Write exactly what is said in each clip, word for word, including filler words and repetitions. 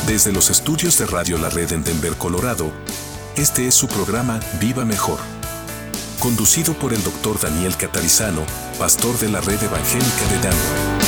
Desde los estudios de Radio La Red en Denver, Colorado, este es su programa Viva Mejor, conducido por el doctor Daniel Catarizano, pastor de la Red Evangélica de Denver.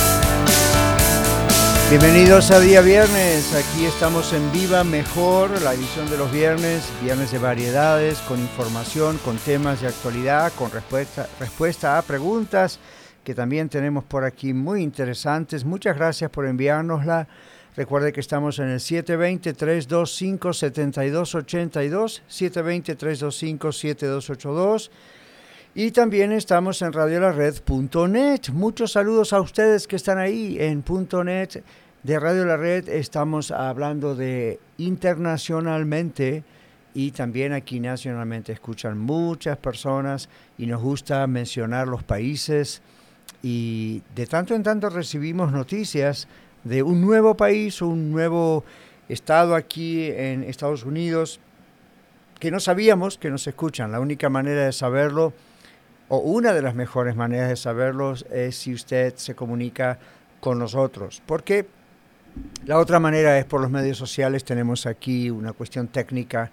Bienvenidos a Día Viernes, aquí estamos en Viva Mejor, la edición de los viernes, viernes de variedades, con información, con temas de actualidad, con respuesta, respuesta a preguntas que también tenemos por aquí muy interesantes. Muchas gracias por enviárnosla. Recuerde que estamos en el siete dos cero, tres dos cinco, siete dos ocho dos, siete dos cero, tres dos cinco, siete dos ocho dos. Y también estamos en radio la red punto net. Muchos saludos a ustedes que están ahí en .net de Radio La Red. Estamos hablando de internacionalmente y también aquí nacionalmente. Escuchan muchas personas y nos gusta mencionar los países. Y de tanto en tanto recibimos noticias de un nuevo país, un nuevo estado aquí en Estados Unidos que no sabíamos que nos escuchan. La única manera de saberlo, o una de las mejores maneras de saberlo, es si usted se comunica con nosotros. Porque la otra manera es por los medios sociales. Tenemos aquí una cuestión técnica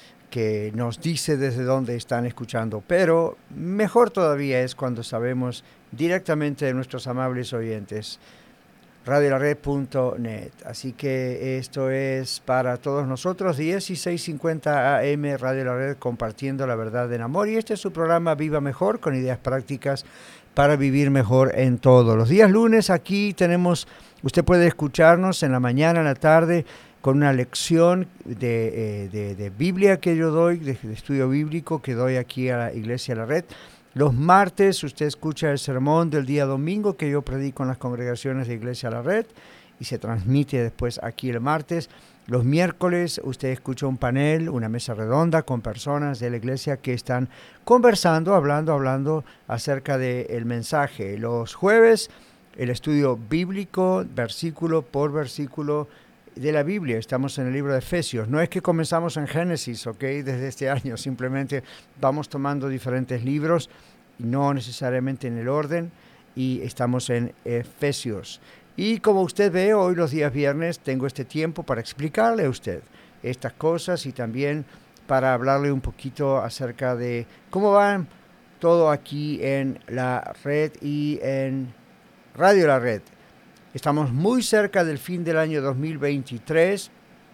que nos dice desde dónde están escuchando. Pero mejor todavía es cuando sabemos directamente de nuestros amables oyentes. radio la red punto net. Así que esto es para todos nosotros, dieciséis cincuenta A M, Radio La Red, compartiendo la verdad en amor. Y este es su programa Viva Mejor, con ideas prácticas para vivir mejor en todo. Los días lunes aquí tenemos, usted puede escucharnos en la mañana, en la tarde, con una lección de, eh, de, de Biblia que yo doy, de, de estudio bíblico que doy aquí a la Iglesia La Red. Los martes usted escucha el sermón del día domingo que yo predico en las congregaciones de Iglesia La Red y se transmite después aquí el martes. Los miércoles usted escucha un panel, una mesa redonda con personas de la iglesia que están conversando, hablando, hablando acerca del mensaje. Los jueves el estudio bíblico, versículo por versículo de la Biblia. Estamos en el libro de Efesios. No es que comenzamos en Génesis, ¿ok? Desde este año, simplemente vamos tomando diferentes libros, no necesariamente en el orden, y estamos en Efesios. Y como usted ve, hoy los días viernes tengo este tiempo para explicarle a usted estas cosas y también para hablarle un poquito acerca de cómo va todo aquí en la red y en Radio La Red. Estamos muy cerca del fin del año dos mil veintitrés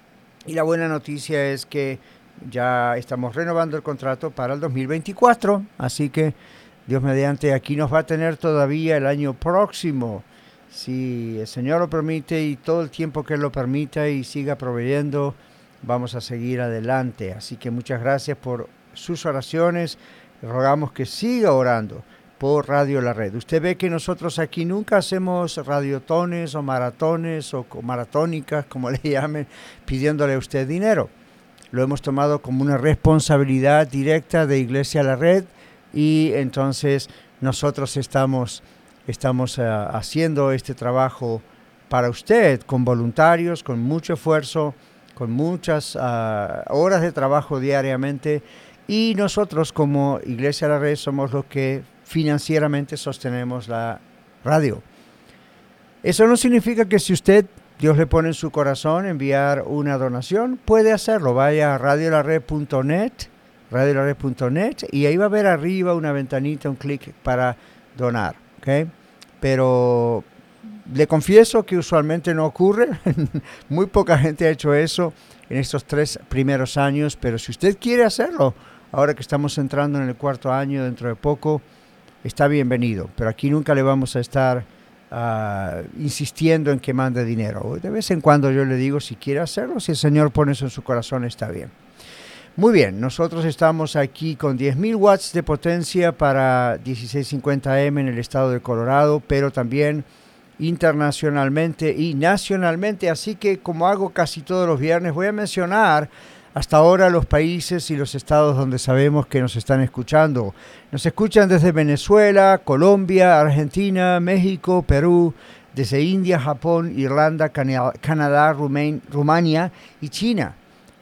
y la buena noticia es que ya estamos renovando el contrato para el dos mil veinticuatro, así que Dios mediante aquí nos va a tener todavía el año próximo, si el Señor lo permite y todo el tiempo que Él lo permita y siga proveyendo, vamos a seguir adelante. Así que muchas gracias por sus oraciones, rogamos que siga orando por Radio La Red. Usted ve que nosotros aquí nunca hacemos radiotones o maratones o maratónicas, como le llamen, pidiéndole a usted dinero. Lo hemos tomado como una responsabilidad directa de Iglesia La Red y entonces nosotros estamos, estamos uh, haciendo este trabajo para usted, con voluntarios, con mucho esfuerzo, con muchas uh, horas de trabajo diariamente, y nosotros como Iglesia La Red somos los que financieramente sostenemos la radio. Eso no significa que si usted, Dios le pone en su corazón enviar una donación, puede hacerlo. Vaya a radio la red punto net, radio la red punto net, y ahí va a ver arriba una ventanita, un clic para donar, ¿ok? Pero le confieso que usualmente no ocurre. Muy poca gente ha hecho eso en estos tres primeros años, pero si usted quiere hacerlo, ahora que estamos entrando en el cuarto año, dentro de poco, está bienvenido, pero aquí nunca le vamos a estar uh, insistiendo en que mande dinero. De vez en cuando yo le digo si quiere hacerlo, si el Señor pone eso en su corazón, está bien. Muy bien, nosotros estamos aquí con diez mil watts de potencia para dieciséis cincuenta A M en el estado de Colorado, pero también internacionalmente y nacionalmente, así que como hago casi todos los viernes, voy a mencionar hasta ahora los países y los estados donde sabemos que nos están escuchando. Nos escuchan desde Venezuela, Colombia, Argentina, México, Perú, desde India, Japón, Irlanda, Canadá, Rumain, Rumania y China.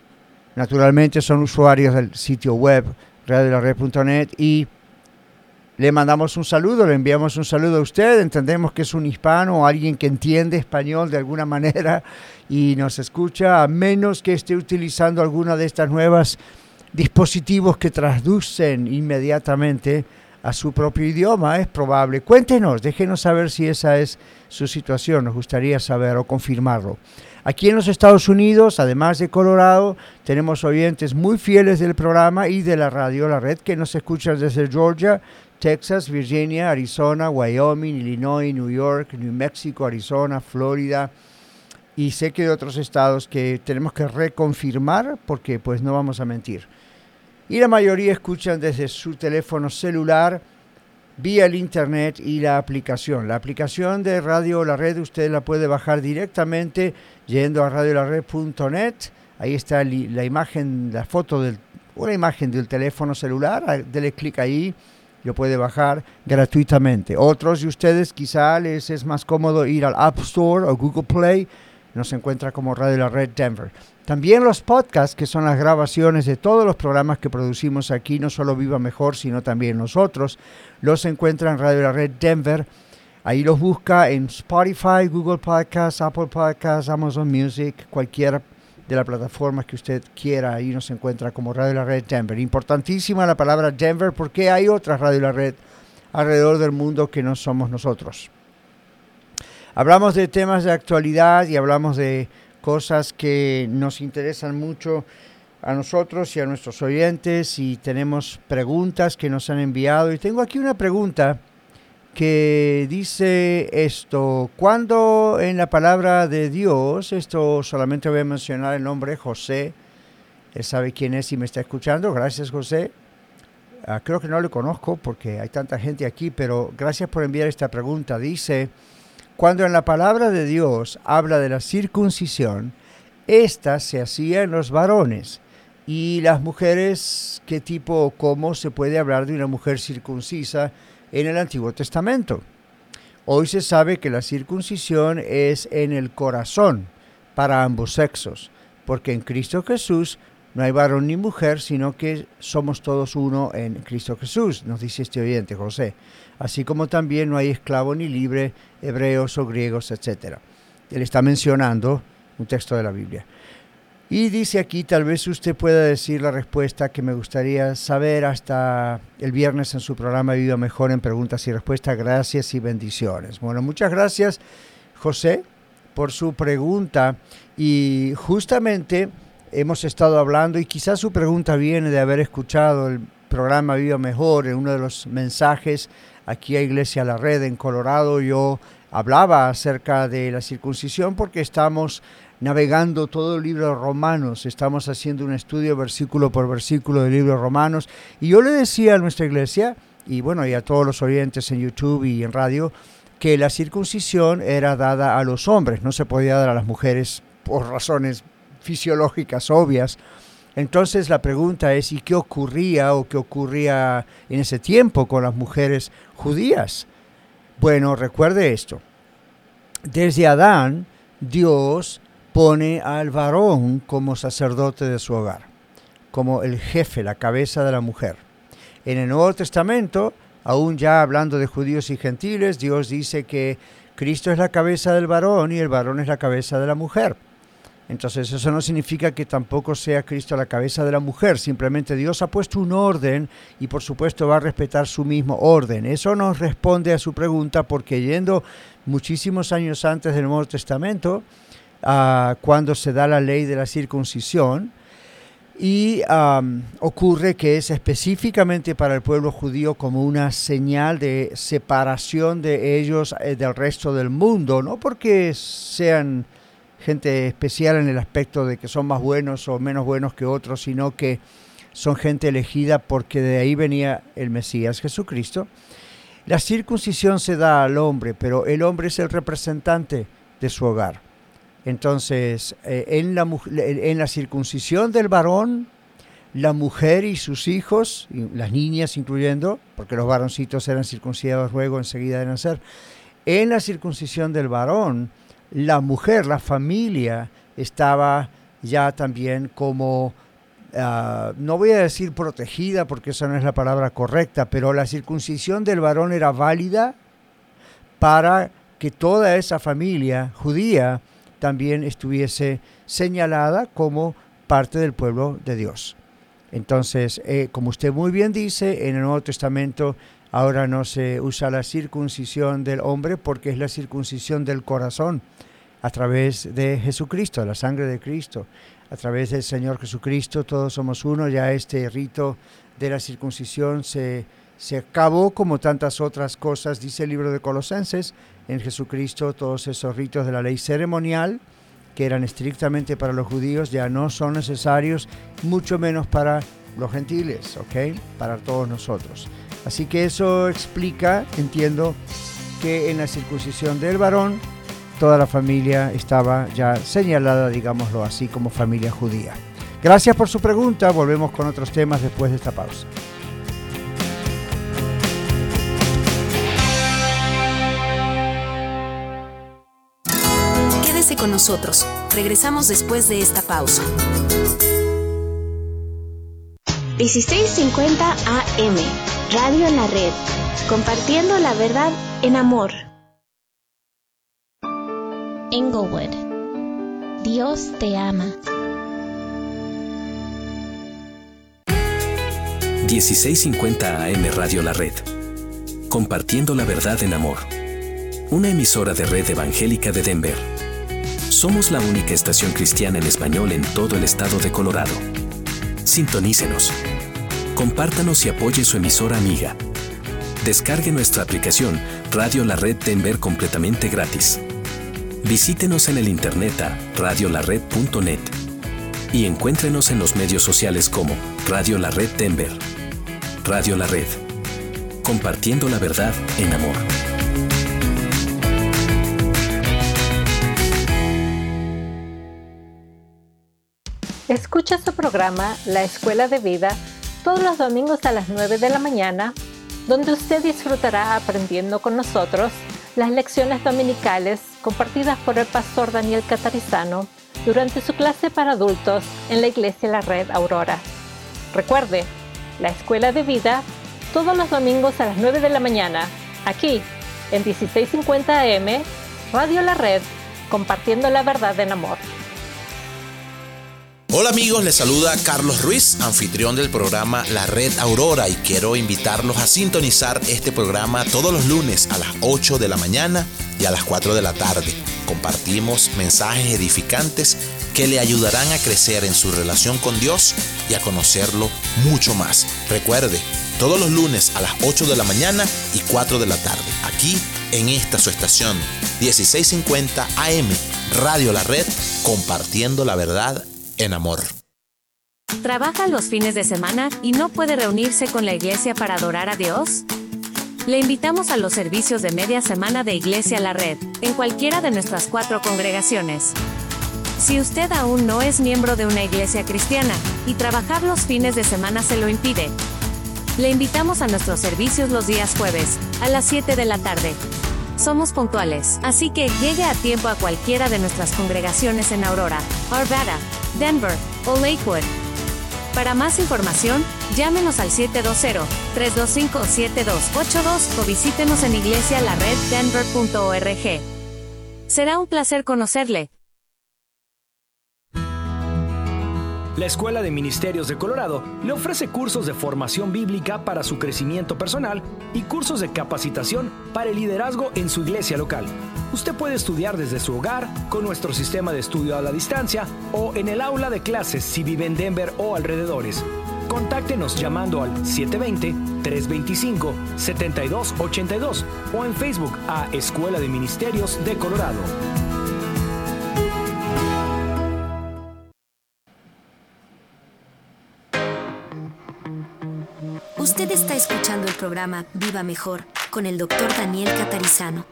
Naturalmente son usuarios del sitio web radio la red punto net y le mandamos un saludo, le enviamos un saludo a usted. Entendemos que es un hispano o alguien que entiende español de alguna manera y nos escucha, a menos que esté utilizando alguna de estas nuevas dispositivos que traducen inmediatamente a su propio idioma. Es probable. Cuéntenos, déjenos saber si esa es su situación. Nos gustaría saber o confirmarlo. Aquí en los Estados Unidos, además de Colorado, tenemos oyentes muy fieles del programa y de la radio La Red que nos escuchan desde Georgia, Texas, Virginia, Arizona, Wyoming, Illinois, New York, New Mexico, Arizona, Florida y sé que de otros estados que tenemos que reconfirmar porque pues no vamos a mentir. Y la mayoría escuchan desde su teléfono celular, vía el internet y la aplicación. La aplicación de Radio La Red usted la puede bajar directamente yendo a radio la red punto net. Ahí está la imagen, la foto de una imagen del teléfono celular. Dele clic ahí, lo puede bajar gratuitamente. Otros de ustedes quizá les es más cómodo ir al App Store o Google Play. Nos encuentra como Radio La Red Denver. También los podcasts, que son las grabaciones de todos los programas que producimos aquí, no solo Viva Mejor, sino también nosotros, los encuentra en Radio La Red Denver. Ahí los busca en Spotify, Google Podcasts, Apple Podcasts, Amazon Music, cualquiera de las plataformas que usted quiera. Ahí nos encuentra como Radio La Red Denver. Importantísima la palabra Denver porque hay otras Radio La Red alrededor del mundo que no somos nosotros. Hablamos de temas de actualidad y hablamos de cosas que nos interesan mucho a nosotros y a nuestros oyentes y tenemos preguntas que nos han enviado. Y tengo aquí una pregunta que dice esto: ¿cuándo en la palabra de Dios, esto solamente voy a mencionar el nombre José, él sabe quién es y me está escuchando, gracias José, uh, creo que no lo conozco porque hay tanta gente aquí, pero gracias por enviar esta pregunta. Dice: cuando en la palabra de Dios habla de la circuncisión, esta se hacía en los varones. Y las mujeres, ¿qué tipo o cómo se puede hablar de una mujer circuncisa en el Antiguo Testamento? Hoy se sabe que la circuncisión es en el corazón para ambos sexos, porque en Cristo Jesús no hay varón ni mujer, sino que somos todos uno en Cristo Jesús, nos dice este oyente, José. Así como también no hay esclavo ni libre, hebreos o griegos, etcétera. Él está mencionando un texto de la Biblia. Y dice aquí, tal vez usted pueda decir la respuesta que me gustaría saber hasta el viernes en su programa Viva Mejor en Preguntas y Respuestas. Gracias y bendiciones. Bueno, muchas gracias, José, por su pregunta. Y justamente hemos estado hablando, y quizás su pregunta viene de haber escuchado el programa Viva Mejor en uno de los mensajes aquí a Iglesia La Red en Colorado. Yo hablaba acerca de la circuncisión porque estamos navegando todo el libro de Romanos, estamos haciendo un estudio versículo por versículo del libro de Romanos, y yo le decía a nuestra iglesia, y bueno, y a todos los oyentes en YouTube y en radio, que la circuncisión era dada a los hombres, no se podía dar a las mujeres por razones fisiológicas obvias. Entonces la pregunta es, ¿y qué ocurría o qué ocurría en ese tiempo con las mujeres judías? Bueno, recuerde esto. Desde Adán, Dios pone al varón como sacerdote de su hogar, como el jefe, la cabeza de la mujer. En el Nuevo Testamento, aún ya hablando de judíos y gentiles, Dios dice que Cristo es la cabeza del varón y el varón es la cabeza de la mujer. Entonces eso no significa que tampoco sea Cristo la cabeza de la mujer, simplemente Dios ha puesto un orden y por supuesto va a respetar su mismo orden. Eso nos responde a su pregunta porque yendo muchísimos años antes del Nuevo Testamento, uh, cuando se da la ley de la circuncisión, y um, ocurre que es específicamente para el pueblo judío como una señal de separación de ellos eh, del resto del mundo, no porque sean gente especial en el aspecto de que son más buenos o menos buenos que otros, sino que son gente elegida porque de ahí venía el Mesías Jesucristo. La circuncisión se da al hombre, pero el hombre es el representante de su hogar. Entonces, eh, en, la, en la circuncisión del varón, la mujer y sus hijos, y las niñas incluyendo, porque los varoncitos eran circuncidados luego enseguida de nacer, en la circuncisión del varón, la mujer, la familia, estaba ya también como uh, no voy a decir protegida porque esa no es la palabra correcta, pero la circuncisión del varón era válida para que toda esa familia judía también estuviese señalada como parte del pueblo de Dios. Entonces, eh, como usted muy bien dice, en el Nuevo Testamento ahora no se usa la circuncisión del hombre porque es la circuncisión del corazón a través de Jesucristo, la sangre de Cristo. A través del Señor Jesucristo todos somos uno. Ya este rito de la circuncisión se, se acabó como tantas otras cosas, dice el libro de Colosenses. En Jesucristo todos esos ritos de la ley ceremonial que eran estrictamente para los judíos ya no son necesarios, mucho menos para los gentiles, ¿ok? Para todos nosotros. Así que eso explica, entiendo, que en la circuncisión del varón toda la familia estaba ya señalada, digámoslo así, como familia judía. Gracias por su pregunta. Volvemos con otros temas después de esta pausa. Quédese con nosotros. Regresamos después de esta pausa. dieciséis cincuenta A M, Radio en la Red, compartiendo la verdad en amor. Englewood, Dios te ama. dieciséis cincuenta A M Radio La Red, compartiendo la verdad en amor. Una emisora de Red Evangélica de Denver. Somos la única estación cristiana en español en todo el estado de Colorado. Sintonícenos. Compártanos y apoye su emisora amiga. Descargue nuestra aplicación Radio La Red Denver completamente gratis. Visítenos en el internet a radio la red punto net y encuéntrenos en los medios sociales como Radio La Red Denver. Radio La Red. Compartiendo la verdad en amor. Escucha su programa La Escuela de Vida todos los domingos a las nueve de la mañana, donde usted disfrutará aprendiendo con nosotros las lecciones dominicales compartidas por el pastor Daniel Catarizano durante su clase para adultos en la Iglesia La Red Aurora. Recuerde, La Escuela de Vida todos los domingos a las nueve de la mañana, aquí en dieciséis cincuenta A M, Radio La Red, compartiendo la verdad en amor. Hola amigos, les saluda Carlos Ruiz, anfitrión del programa La Red Aurora, y quiero invitarlos a sintonizar este programa todos los lunes a las ocho de la mañana y a las cuatro de la tarde. Compartimos mensajes edificantes que le ayudarán a crecer en su relación con Dios y a conocerlo mucho más. Recuerde, todos los lunes a las ocho de la mañana y cuatro de la tarde, aquí en esta su estación, dieciséis cincuenta A M, Radio La Red, compartiendo la verdad en amor. ¿Trabaja los fines de semana y no puede reunirse con la iglesia para adorar a Dios? Le invitamos a los servicios de media semana de Iglesia La Red, en cualquiera de nuestras cuatro congregaciones. Si usted aún no es miembro de una iglesia cristiana, y trabajar los fines de semana se lo impide, le invitamos a nuestros servicios los días jueves, a las siete de la tarde. Somos puntuales, así que llegue a tiempo a cualquiera de nuestras congregaciones en Aurora, Arvada, Denver o Lakewood. Para más información, llámenos al siete dos cero, tres dos cinco, siete dos ocho dos o visítenos en iglesia la red denver punto org. Será un placer conocerle. La Escuela de Ministerios de Colorado le ofrece cursos de formación bíblica para su crecimiento personal y cursos de capacitación para el liderazgo en su iglesia local. Usted puede estudiar desde su hogar, con nuestro sistema de estudio a la distancia o en el aula de clases si vive en Denver o alrededores. Contáctenos llamando al siete dos cero, tres dos cinco, siete dos ocho dos o en Facebook a Escuela de Ministerios de Colorado. Usted está escuchando el programa Viva Mejor con el doctor Daniel Catarizano.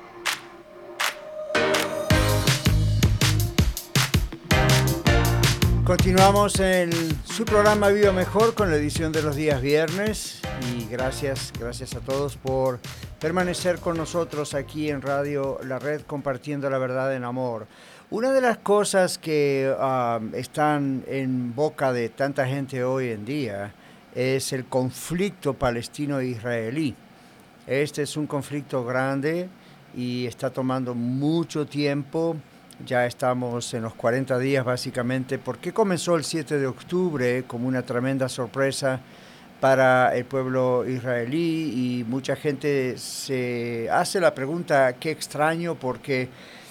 Continuamos en su programa Viva Mejor con la edición de los días viernes y gracias, gracias a todos por permanecer con nosotros aquí en Radio La Red, compartiendo la verdad en amor. Una de las cosas que uh, están en boca de tanta gente hoy en día es el conflicto palestino-israelí. Este es un conflicto grande y está tomando mucho tiempo. Ya estamos en los cuarenta días básicamente, porque comenzó el siete de octubre como una tremenda sorpresa para el pueblo israelí, y mucha gente se hace la pregunta, qué extraño, porque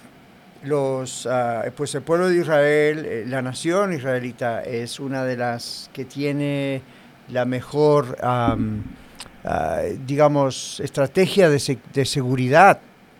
los, uh, pues el pueblo de Israel, la nación israelita, es una de las que tiene la mejor, um, uh, digamos, estrategia de, se- de seguridad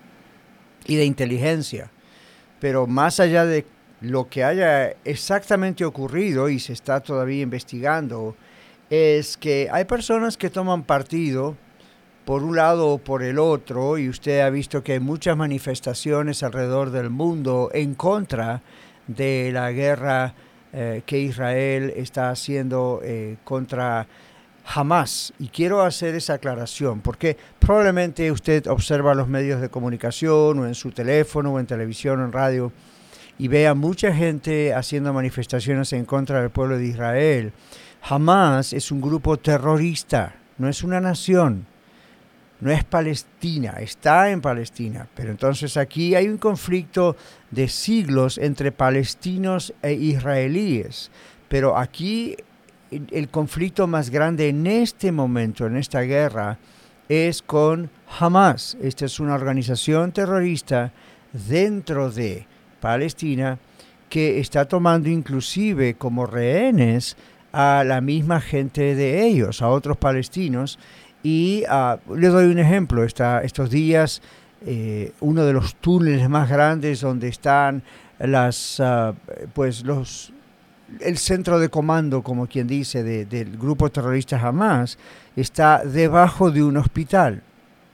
y de inteligencia. Pero más allá de lo que haya exactamente ocurrido y se está todavía investigando, es que hay personas que toman partido por un lado o por el otro, y usted ha visto que hay muchas manifestaciones alrededor del mundo en contra de la guerra eh, que Israel está haciendo eh, contra Hamas. Y quiero hacer esa aclaración porque probablemente usted observa los medios de comunicación o en su teléfono o en televisión o en radio y vea mucha gente haciendo manifestaciones en contra del pueblo de Israel. Hamas es un grupo terrorista, no es una nación, no es Palestina, está en Palestina. Pero entonces aquí hay un conflicto de siglos entre palestinos e israelíes. Pero aquí el conflicto más grande en este momento, en esta guerra, es con Hamas. Esta es una organización terrorista dentro de Palestina que está tomando inclusive como rehenes a la misma gente de ellos, a otros palestinos. Y uh, les doy un ejemplo. Está, estos días, eh, uno de los túneles más grandes donde están las, uh, pues los, el centro de comando, como quien dice, de, del grupo terrorista Hamas, está debajo de un hospital.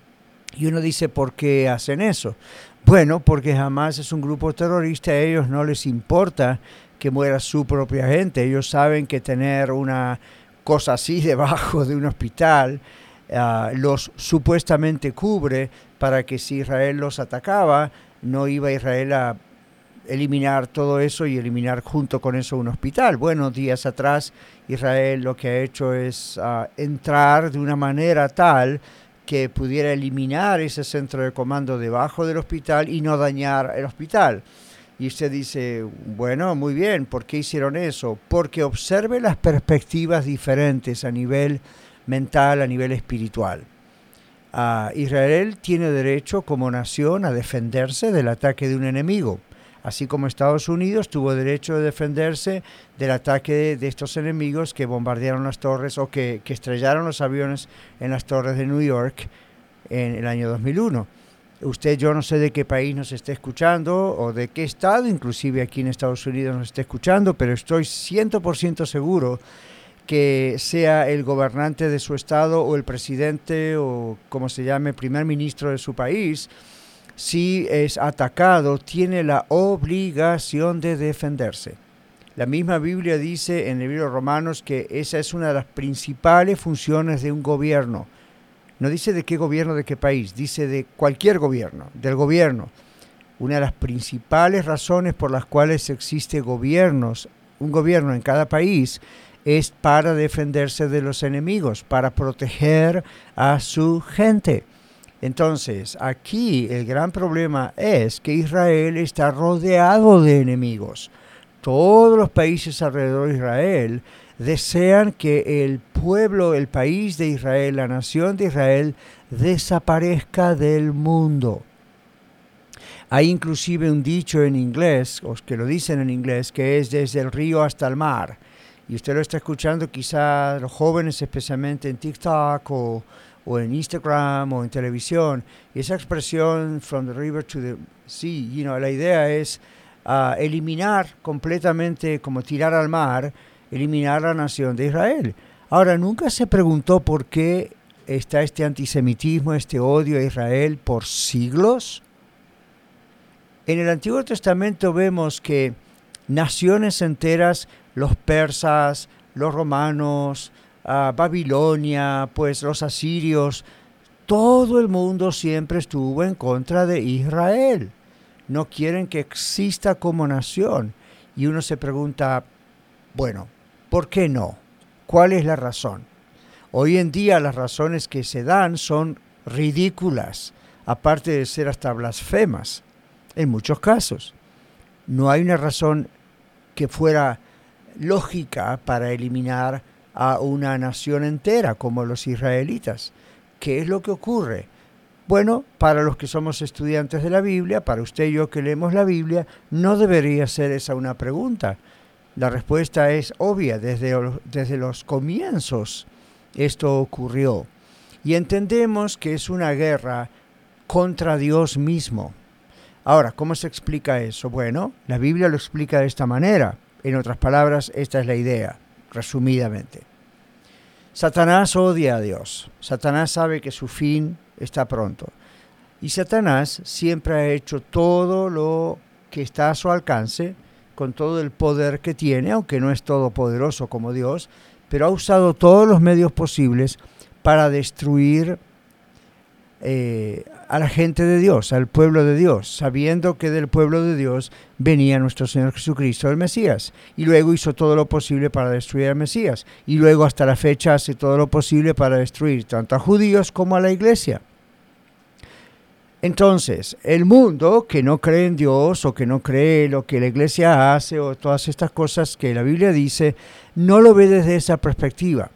Y uno dice, ¿por qué hacen eso? Bueno, porque Hamas es un grupo terrorista, a ellos no les importa que muera su propia gente. Ellos saben que tener una cosa así debajo de un hospital uh, los supuestamente cubre para que si Israel los atacaba, no iba Israel a eliminar todo eso y eliminar junto con eso un hospital. Bueno, días atrás Israel lo que ha hecho es uh, entrar de una manera tal que pudiera eliminar ese centro de comando debajo del hospital y no dañar el hospital. Y usted dice, bueno, muy bien, ¿por qué hicieron eso? Porque observe las perspectivas diferentes a nivel mental, a nivel espiritual. Uh, Israel tiene derecho como nación a defenderse del ataque de un enemigo, así como Estados Unidos tuvo derecho de defenderse del ataque de, de estos enemigos que bombardearon las torres o que, que estrellaron los aviones en las torres de New York en el año dos mil uno. Usted, yo no sé de qué país nos está escuchando o de qué estado, inclusive aquí en Estados Unidos nos está escuchando, pero estoy cien por ciento seguro que sea el gobernante de su estado o el presidente o como se llame, primer ministro de su país, si es atacado, tiene la obligación de defenderse. La misma Biblia dice en el libro de Romanos que esa es una de las principales funciones de un gobierno. No dice de qué gobierno, de qué país, dice de cualquier gobierno, del gobierno. Una de las principales razones por las cuales existe gobiernos, un gobierno en cada país, es para defenderse de los enemigos, para proteger a su gente. Entonces, aquí el gran problema es que Israel está rodeado de enemigos. Todos los países alrededor de Israel desean que el pueblo, el país de Israel, la nación de Israel, desaparezca del mundo. Hay inclusive un dicho en inglés, o que lo dicen en inglés, que es desde el río hasta el mar. Y usted lo está escuchando quizá los jóvenes, especialmente en TikTok o, o en Instagram o en televisión. Y esa expresión, from the river to the sea, you know, la idea es uh, eliminar completamente, como tirar al mar, eliminar la nación de Israel. Ahora, ¿nunca se preguntó por qué está este antisemitismo, este odio a Israel por siglos? En el Antiguo Testamento vemos que naciones enteras, los persas, los romanos, uh, Babilonia, pues los asirios, todo el mundo siempre estuvo en contra de Israel. No quieren que exista como nación. Y uno se pregunta, bueno, ¿por qué no? ¿Cuál es la razón? Hoy en día las razones que se dan son ridículas, aparte de ser hasta blasfemas, en muchos casos. No hay una razón que fuera lógica para eliminar a una nación entera como los israelitas. ¿Qué es lo que ocurre? Bueno, para los que somos estudiantes de la Biblia, para usted y yo que leemos la Biblia, no debería ser esa una pregunta. La respuesta es obvia, desde, desde los comienzos esto ocurrió. Y entendemos que es una guerra contra Dios mismo. Ahora, ¿cómo se explica eso? Bueno, la Biblia lo explica de esta manera. En otras palabras, esta es la idea, resumidamente. Satanás odia a Dios. Satanás sabe que su fin está pronto. Y Satanás siempre ha hecho todo lo que está a su alcance, con todo el poder que tiene, aunque no es todopoderoso como Dios, pero ha usado todos los medios posibles para destruir eh, a la gente de Dios, al pueblo de Dios, sabiendo que del pueblo de Dios venía nuestro Señor Jesucristo, el Mesías. Y luego hizo todo lo posible para destruir al Mesías. Y luego hasta la fecha hace todo lo posible para destruir tanto a judíos como a la iglesia. Entonces, el mundo que no cree en Dios o que no cree lo que la iglesia hace o todas estas cosas que la Biblia dice, no lo ve desde esa perspectiva.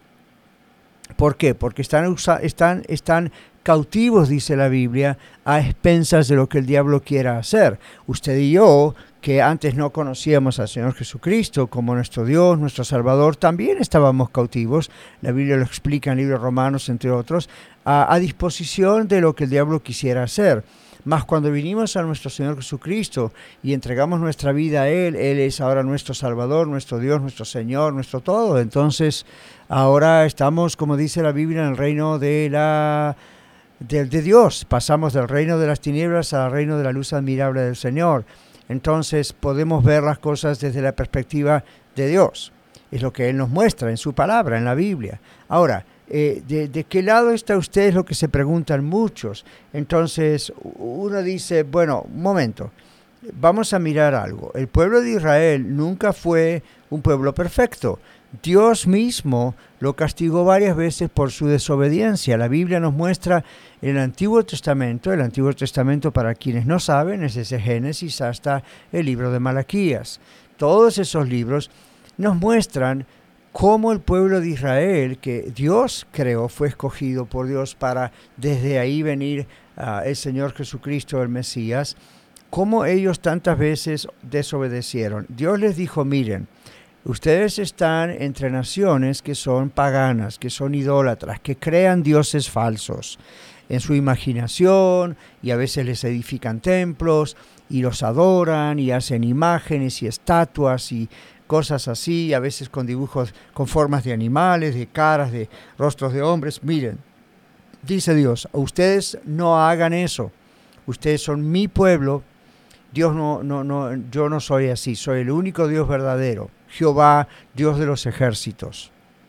¿Por qué? Porque están, usa- están, están cautivos, dice la Biblia, a expensas de lo que el diablo quiera hacer. Usted y yo, que antes no conocíamos al Señor Jesucristo como nuestro Dios, nuestro Salvador, también estábamos cautivos, la Biblia lo explica en el libro de Romanos, entre otros, a, a disposición de lo que el diablo quisiera hacer. Mas cuando vinimos a nuestro Señor Jesucristo y entregamos nuestra vida a Él, Él es ahora nuestro Salvador, nuestro Dios, nuestro Señor, nuestro todo. Entonces, ahora estamos, como dice la Biblia, en el reino de la de, de Dios. Pasamos del reino de las tinieblas al reino de la luz admirable del Señor. Entonces podemos ver las cosas desde la perspectiva de Dios. Es lo que Él nos muestra en su palabra, en la Biblia. Ahora, eh, de, ¿de qué lado está usted? Es lo que se preguntan muchos. Entonces uno dice, bueno, un momento, vamos a mirar algo. El pueblo de Israel nunca fue un pueblo perfecto. Dios mismo lo castigó varias veces por su desobediencia. La Biblia nos muestra en el Antiguo Testamento, el Antiguo Testamento para quienes no saben es desde Génesis hasta el libro de Malaquías. Todos esos libros nos muestran cómo el pueblo de Israel, que Dios creó, fue escogido por Dios para desde ahí venir uh, el Señor Jesucristo, el Mesías, cómo ellos tantas veces desobedecieron. Dios les dijo, miren, ustedes están entre naciones que son paganas, que son idólatras, que crean dioses falsos en su imaginación y a veces les edifican templos y los adoran y hacen imágenes y estatuas y cosas así, a veces con dibujos con formas de animales, de caras, de rostros de hombres. Miren, dice Dios, ustedes no hagan eso, ustedes son mi pueblo. Dios no, no, no, yo no soy así, soy el único Dios verdadero, Jehová, Dios de los ejércitos.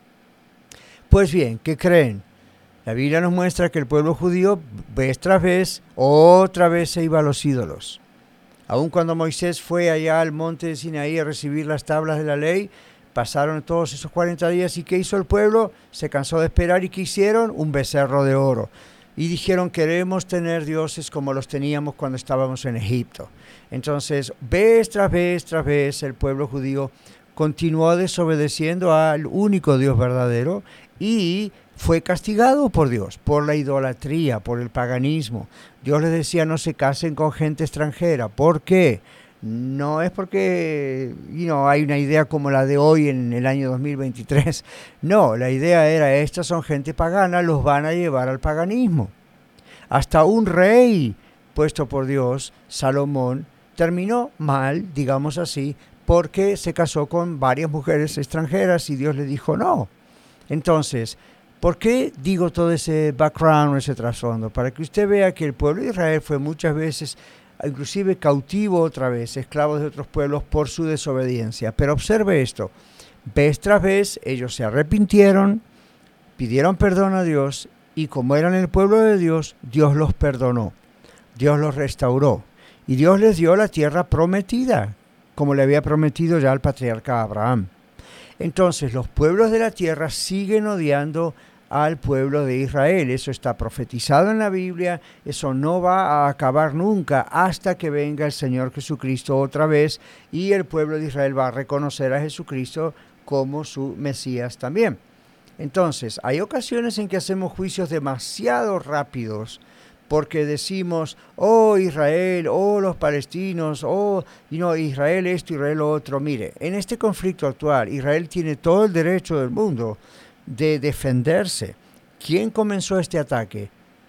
Pues bien, ¿qué creen? La Biblia nos muestra que el pueblo judío, vez tras vez, otra vez se iba a los ídolos. Aun cuando Moisés fue allá al monte de Sinaí a recibir las tablas de la ley, pasaron todos esos cuarenta días, ¿y qué hizo el pueblo? Se cansó de esperar, ¿y qué hicieron? Un becerro de oro. Y dijeron, queremos tener dioses como los teníamos cuando estábamos en Egipto. Entonces, vez tras vez tras vez, el pueblo judío continuó desobedeciendo al único Dios verdadero y fue castigado por Dios, por la idolatría, por el paganismo. Dios les decía, no se casen con gente extranjera. ¿Por qué? No es porque you know, hay una idea como la de hoy en el año dos mil veintitrés. No, la idea era, estas son gente pagana, los van a llevar al paganismo. Hasta un rey puesto por Dios, Salomón, terminó mal, digamos así, porque se casó con varias mujeres extranjeras y Dios le dijo no. Entonces, ¿por qué digo todo ese background, ese trasfondo? Para que usted vea que el pueblo de Israel fue muchas veces inclusive cautivo otra vez, esclavos de otros pueblos por su desobediencia. Pero observe esto, vez tras vez ellos se arrepintieron, pidieron perdón a Dios Y como eran el pueblo de Dios, Dios los perdonó, Dios los restauró y Dios les dio la tierra prometida, como le había prometido ya al patriarca Abraham. Entonces los pueblos de la tierra siguen odiando al pueblo de Israel. Eso está profetizado en la Biblia, eso no va a acabar nunca hasta que venga el Señor Jesucristo otra vez y el pueblo de Israel va a reconocer a Jesucristo como su Mesías también. Entonces, hay ocasiones en que hacemos juicios demasiado rápidos porque decimos, oh Israel, oh los palestinos, oh you know, Israel esto, Israel lo otro. Mire, en este conflicto actual, Israel tiene todo el derecho del mundo de defenderse. ¿Quién comenzó este ataque?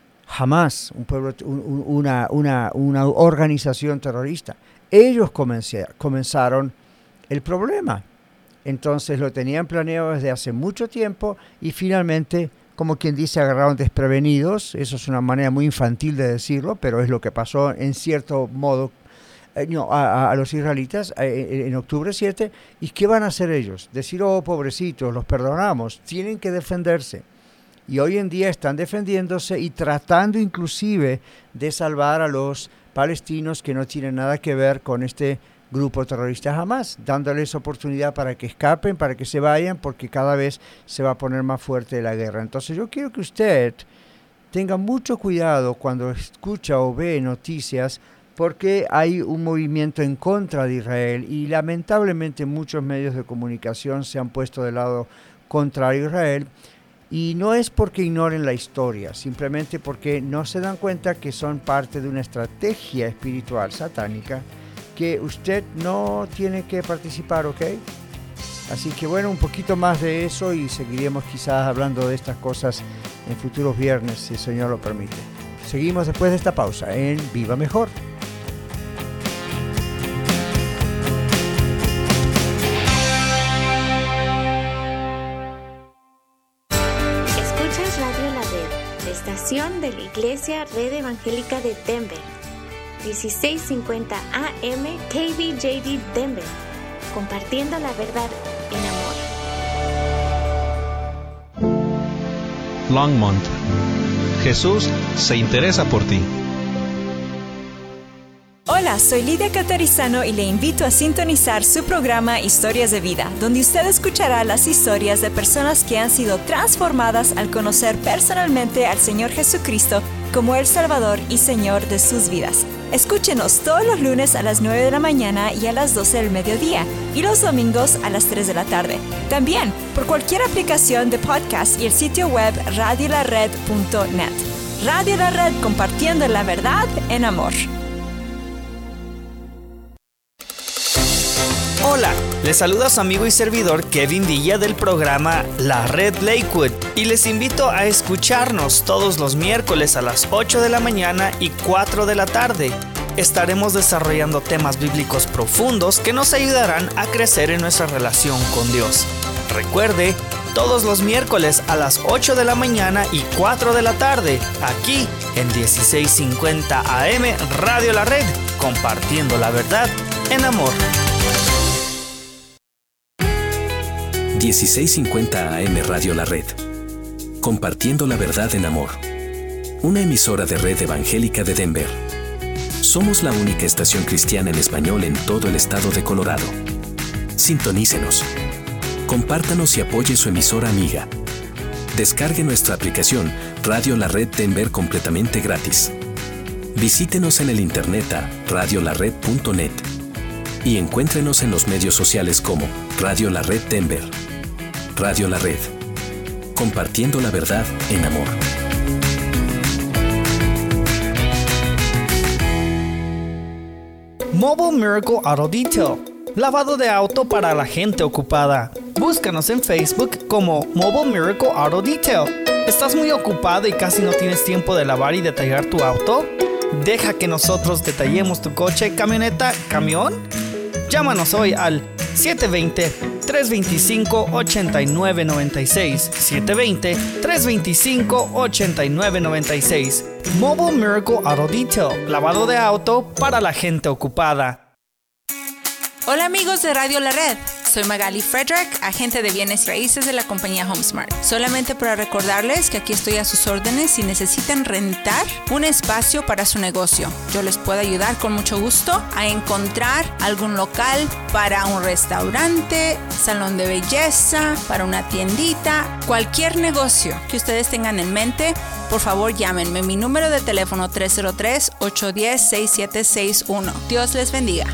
Jamás un pueblo, un, una, una, una organización terrorista. Ellos comencé, comenzaron el problema. Entonces lo tenían planeado desde hace mucho tiempo y finalmente, como quien dice, agarraron desprevenidos. Eso es una manera muy infantil de decirlo, pero es lo que pasó en cierto modo eh, no, a, a los israelitas eh, en octubre siete. ¿Y qué van a hacer ellos? Decir, oh, pobrecitos, los perdonamos. Tienen que defenderse. Y hoy en día están defendiéndose y tratando inclusive de salvar a los palestinos que no tienen nada que ver con este grupo terrorista Hamas, dándoles oportunidad para que escapen, para que se vayan, porque cada vez se va a poner más fuerte la guerra. Entonces yo quiero que usted tenga mucho cuidado cuando escucha o ve noticias, porque hay un movimiento en contra de Israel y lamentablemente muchos medios de comunicación se han puesto del lado contrario a Israel. Y no es porque ignoren la historia, simplemente porque no se dan cuenta que son parte de una estrategia espiritual satánica que usted no tiene que participar, ¿ok? Así que bueno, un poquito más de eso y seguiremos quizás hablando de estas cosas en futuros viernes, si el Señor lo permite. Seguimos después de esta pausa en Viva Mejor. Escuchas Radio La Red, la estación de la Iglesia Red Evangélica de Denver. dieciséis cincuenta A M K B J D Denver, compartiendo la verdad en amor. Longmont. Jesús se interesa por ti. Hola, soy Lidia Catarizano y le invito a sintonizar su programa Historias de Vida, donde usted escuchará las historias de personas que han sido transformadas al conocer personalmente al Señor Jesucristo como el Salvador y Señor de sus vidas. Escúchenos todos los lunes a las nueve de la mañana y a las doce del mediodía, y los domingos a las tres de la tarde. También por cualquier aplicación de podcast y el sitio web radio la red punto net. Radio La Red, compartiendo la verdad en amor. Hola, les saluda su amigo y servidor Kevin Villa del programa La Red Lakewood y les invito a escucharnos todos los miércoles a las ocho de la mañana y cuatro de la tarde. Estaremos desarrollando temas bíblicos profundos que nos ayudarán a crecer en nuestra relación con Dios. Recuerde, todos los miércoles a las ocho de la mañana y cuatro de la tarde, aquí en dieciséis cincuenta A M Radio La Red, compartiendo la verdad en amor. dieciséis cincuenta A M Radio La Red. Compartiendo la verdad en amor. Una emisora de Red Evangélica de Denver. Somos la única estación cristiana en español en todo el estado de Colorado. Sintonícenos. Compártanos y apoye su emisora amiga. Descargue nuestra aplicación Radio La Red Denver completamente gratis. Visítenos en el internet a radio la red punto net y encuéntrenos en los medios sociales como Radio La Red Denver. Radio La Red. Compartiendo la verdad en amor. Mobile Miracle Auto Detail. Lavado de auto para la gente ocupada. Búscanos en Facebook como Mobile Miracle Auto Detail. ¿Estás muy ocupado y casi no tienes tiempo de lavar y detallar tu auto? Deja que nosotros detallemos tu coche, camioneta, camión. Llámanos hoy al siete dos cero, tres dos cinco, ocho nueve nueve seis. siete dos cero, tres dos cinco, ocho nueve nueve seis. Mobile Miracle Auto Detail. Lavado de auto para la gente ocupada. Hola amigos de Radio La Red. Soy Magali Frederick, agente de bienes raíces de la compañía HomeSmart. Solamente para recordarles que aquí estoy a sus órdenes si necesitan rentar un espacio para su negocio. Yo les puedo ayudar con mucho gusto a encontrar algún local para un restaurante, salón de belleza, para una tiendita, cualquier negocio que ustedes tengan en mente. Por favor, llámenme. Mi número de teléfono tres cero tres, ocho uno cero, seis siete seis uno. Dios les bendiga.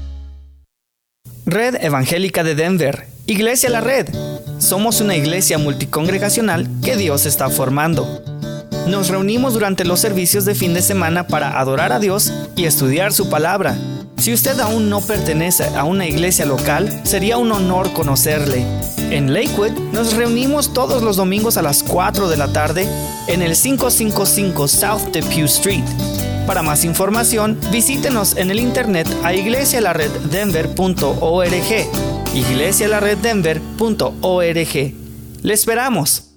Red Evangélica de Denver, Iglesia La Red. Somos una iglesia multicongregacional que Dios está formando. Nos reunimos durante los servicios de fin de semana para adorar a Dios y estudiar su palabra. Si usted aún no pertenece a una iglesia local, sería un honor conocerle. En Lakewood nos reunimos todos los domingos a las cuatro de la tarde en el quinientos cincuenta y cinco South Depew Street. Para más información, visítenos en el internet a iglesia la red denver punto org, iglesia la red denver punto org. ¡Le esperamos!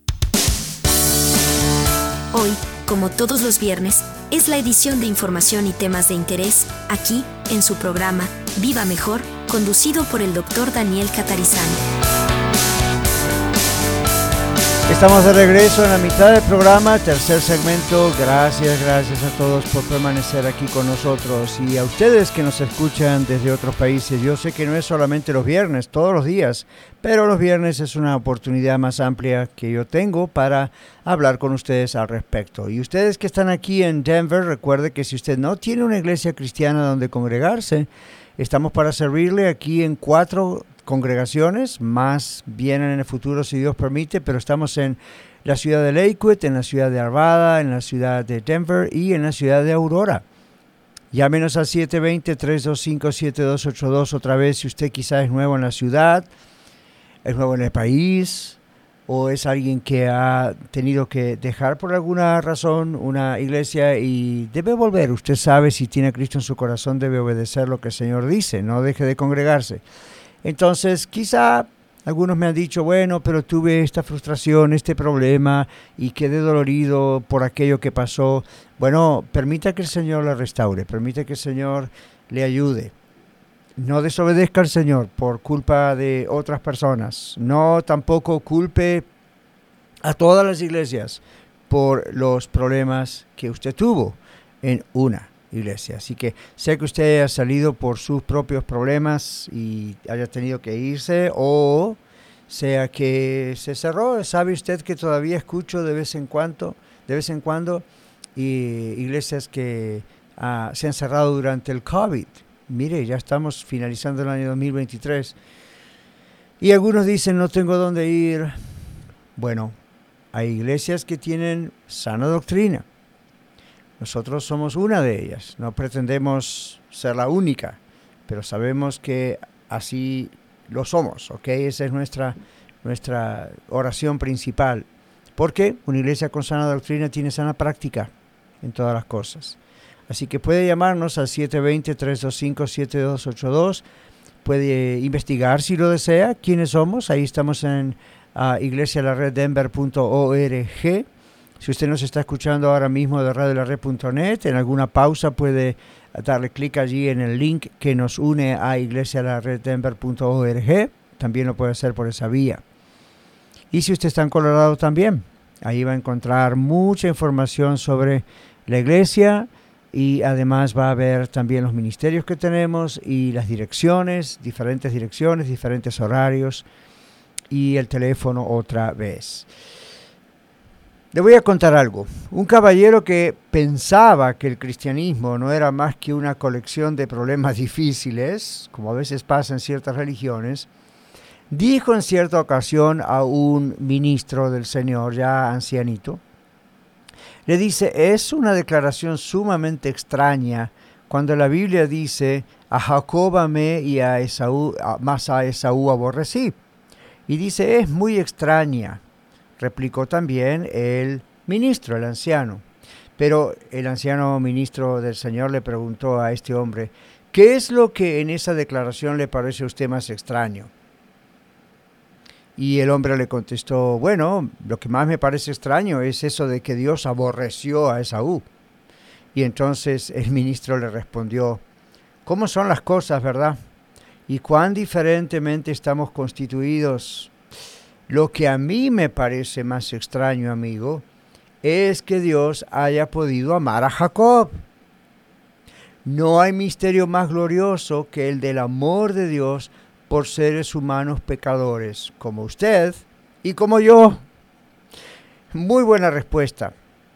Hoy, como todos los viernes, es la edición de información y temas de interés aquí en su programa Viva Mejor, conducido por el doctor Daniel Catarizano. Estamos de regreso en la mitad del programa, tercer segmento. Gracias, gracias a todos por permanecer aquí con nosotros y a ustedes que nos escuchan desde otros países. Yo sé que no es solamente los viernes, todos los días, pero los viernes es una oportunidad más amplia que yo tengo para hablar con ustedes al respecto. Y ustedes que están aquí en Denver, recuerde que si usted no tiene una iglesia cristiana donde congregarse, estamos para servirle aquí en cuatro congregaciones, más vienen en el futuro si Dios permite, pero estamos en la ciudad de Lakewood, en la ciudad de Arvada, en la ciudad de Denver y en la ciudad de Aurora. Llámenos al siete dos cero, tres dos cinco, siete dos ocho dos otra vez si usted quizás es nuevo en la ciudad, es nuevo en el país o es alguien que ha tenido que dejar por alguna razón una iglesia y debe volver. Usted sabe, si tiene a Cristo en su corazón, debe obedecer lo que el Señor dice, no deje de congregarse. Entonces, quizá algunos me han dicho, bueno, pero tuve esta frustración, este problema y quedé dolorido por aquello que pasó. Bueno, permita que el Señor le restaure, permita que el Señor le ayude. No desobedezca al Señor por culpa de otras personas. No tampoco culpe a todas las iglesias por los problemas que usted tuvo en una iglesia. Así que sé que usted ha salido por sus propios problemas y haya tenido que irse, o sea que se cerró. Sabe usted que todavía escucho de vez en cuando, de vez en cuando, y iglesias que uh, se han cerrado durante el COVID. Mire, ya estamos finalizando el año dos mil veintitrés y algunos dicen no tengo dónde ir. Bueno, hay iglesias que tienen sana doctrina. Nosotros somos una de ellas, no pretendemos ser la única, pero sabemos que así lo somos, ¿ok? Esa es nuestra, nuestra oración principal, porque una iglesia con sana doctrina tiene sana práctica en todas las cosas. Así que puede llamarnos al siete dos cero, tres dos cinco, siete dos ocho dos, puede investigar si lo desea quiénes somos. Ahí estamos en uh, iglesia la red denver punto org. Si usted nos está escuchando ahora mismo de radio la red punto net, en alguna pausa puede darle clic allí en el link que nos une a iglesia la red denver punto org. También lo puede hacer por esa vía. Y si usted está en Colorado también, ahí va a encontrar mucha información sobre la iglesia y además va a ver también los ministerios que tenemos y las direcciones, diferentes direcciones, diferentes horarios y el teléfono otra vez. Le voy a contar algo. Un caballero que pensaba que el cristianismo no era más que una colección de problemas difíciles, como a veces pasa en ciertas religiones, dijo en cierta ocasión a un ministro del Señor, ya ancianito, le dice, es una declaración sumamente extraña cuando la Biblia dice, a Jacob amé y a Esaú, más a Esaú aborrecí. Y dice, es muy extraña. Replicó también el ministro, el anciano. Pero el anciano ministro del Señor le preguntó a este hombre, ¿qué es lo que en esa declaración le parece a usted más extraño? Y el hombre le contestó, bueno, lo que más me parece extraño es eso de que Dios aborreció a Esaú. Y entonces el ministro le respondió, ¿cómo son las cosas, verdad? y cuán diferentemente estamos constituidos. Lo que a mí me parece más extraño, amigo, es que Dios haya podido amar a Jacob. No hay misterio más glorioso que el del amor de Dios por seres humanos pecadores, como usted y como yo. Muy buena respuesta.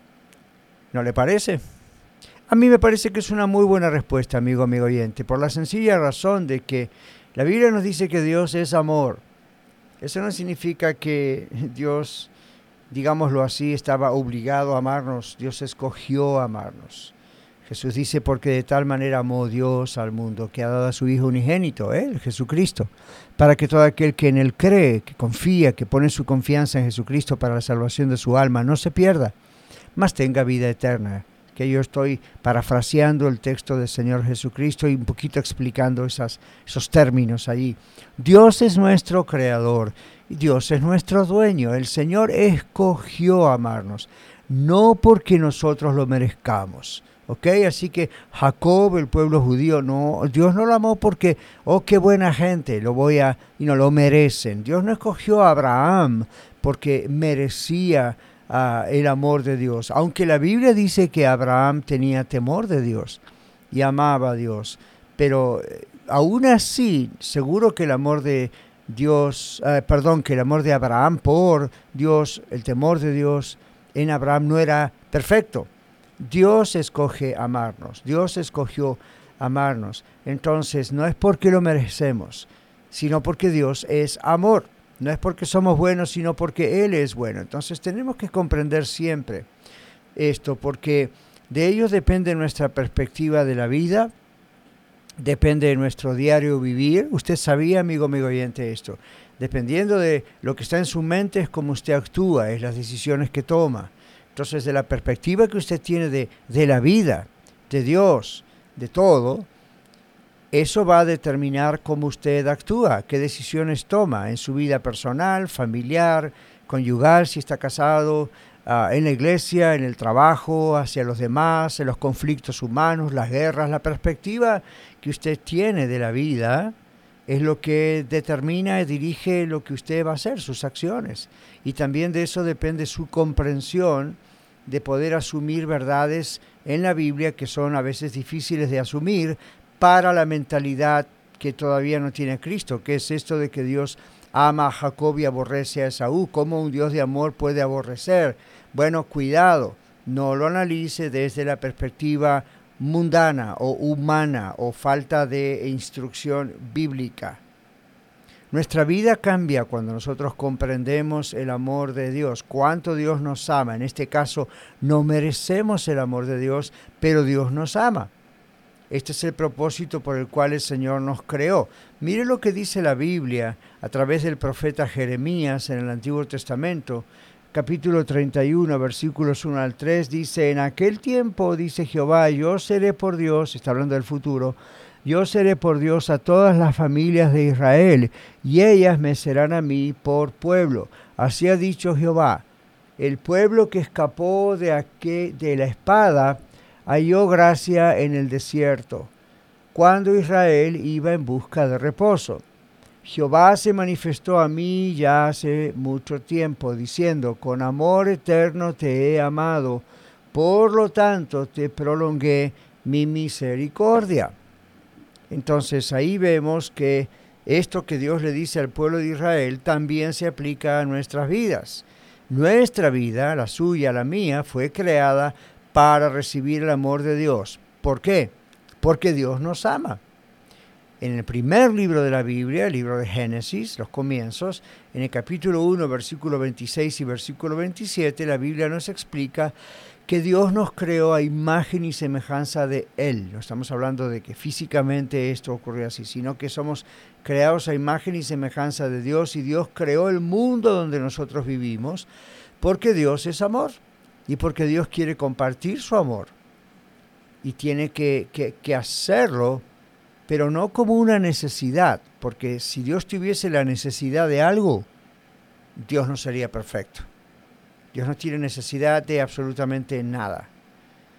¿No le parece? A mí me parece que es una muy buena respuesta, amigo, amigo oyente, por la sencilla razón de que la Biblia nos dice que Dios es amor. Eso no significa que Dios, digámoslo así, estaba obligado a amarnos. Dios escogió amarnos. Jesús dice, porque de tal manera amó Dios al mundo, que ha dado a su Hijo unigénito, Él, Jesucristo, para que todo aquel que en Él cree, que confía, que pone su confianza en Jesucristo para la salvación de su alma, no se pierda, mas tenga vida eterna. Que yo estoy parafraseando el texto del Señor Jesucristo y un poquito explicando esas, esos términos allí. Dios es nuestro creador, Dios es nuestro dueño. El Señor escogió amarnos, no porque nosotros lo merezcamos. ¿Ok? Así que Jacob, el pueblo judío, no, Dios no lo amó porque, oh, qué buena gente, lo voy a, y no lo merecen. Dios no escogió a Abraham porque merecía Uh, el amor de Dios, aunque la Biblia dice que Abraham tenía temor de Dios y amaba a Dios, pero eh, aún así, seguro que el amor de Dios, uh, perdón, que el amor de Abraham por Dios, el temor de Dios en Abraham no era perfecto. Dios escoge amarnos, Dios escogió amarnos, entonces no es porque lo merecemos, sino porque Dios es amor. No es porque somos buenos, sino porque Él es bueno. Entonces tenemos que comprender siempre esto, porque de ello depende nuestra perspectiva de la vida, depende de nuestro diario vivir. Usted sabía, amigo, amigo oyente, esto. Dependiendo de lo que está en su mente es como usted actúa, es las decisiones que toma. Entonces, de la perspectiva que usted tiene de, de la vida, de Dios, de todo, eso va a determinar cómo usted actúa, qué decisiones toma en su vida personal, familiar, conyugal, si está casado, uh, en la iglesia, en el trabajo, hacia los demás, en los conflictos humanos, las guerras. La perspectiva que usted tiene de la vida es lo que determina y dirige lo que usted va a hacer, sus acciones. Y también de eso depende su comprensión de poder asumir verdades en la Biblia que son a veces difíciles de asumir, para la mentalidad que todavía no tiene a Cristo, que es esto de que Dios ama a Jacob y aborrece a Esaú. ¿Cómo un Dios de amor puede aborrecer? Bueno, cuidado, no lo analice desde la perspectiva mundana o humana o falta de instrucción bíblica. Nuestra vida cambia cuando nosotros comprendemos el amor de Dios, cuánto Dios nos ama. En este caso, no merecemos el amor de Dios, pero Dios nos ama. Este es el propósito por el cual el Señor nos creó. Mire lo que dice la Biblia a través del profeta Jeremías en el Antiguo Testamento, capítulo treinta y uno, versículos uno al tres, dice, en aquel tiempo, dice Jehová, yo seré por Dios, está hablando del futuro, yo seré por Dios a todas las familias de Israel, y ellas me serán a mí por pueblo. Así ha dicho Jehová, el pueblo que escapó de, aquel, de la espada, halló gracia en el desierto, cuando Israel iba en busca de reposo. Jehová se manifestó a mí ya hace mucho tiempo, diciendo, con amor eterno te he amado, por lo tanto te prolongué mi misericordia. Entonces ahí vemos que esto que Dios le dice al pueblo de Israel también se aplica a nuestras vidas. Nuestra vida, la suya, la mía, fue creada para recibir el amor de Dios. ¿Por qué? Porque Dios nos ama. En el primer libro de la Biblia, el libro de Génesis, los comienzos, en el capítulo uno, versículo veintiséis y versículo veintisiete, la Biblia nos explica que Dios nos creó a imagen y semejanza de Él. No estamos hablando de que físicamente esto ocurrió así, sino que somos creados a imagen y semejanza de Dios, y Dios creó el mundo donde nosotros vivimos, porque Dios es amor. Y porque Dios quiere compartir su amor y tiene que, que, que hacerlo, pero no como una necesidad, porque si Dios tuviese la necesidad de algo, Dios no sería perfecto. Dios no tiene necesidad de absolutamente nada.